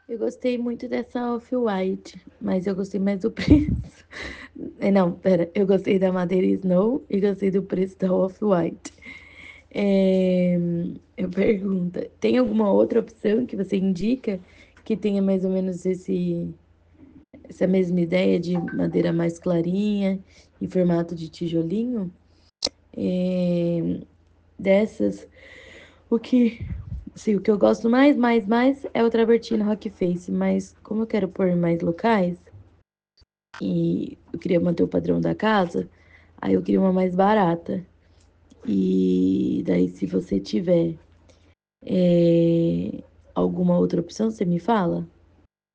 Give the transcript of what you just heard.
Eu gostei muito dessa Off-White, mas eu gostei mais do preço. Não, pera, eu gostei da Madeira Snow e gostei do preço da Off-White. É, eu pergunto, tem alguma outra opção que você indica que tenha mais ou menos essa mesma ideia de madeira mais clarinha, em formato de tijolinho? É, dessas, o que, sim, o que eu gosto mais é o Travertino Rock Face, mas como eu quero pôr mais locais e eu queria manter o padrão da casa, aí eu queria uma mais barata. E daí, se você tiver alguma outra opção, você me fala?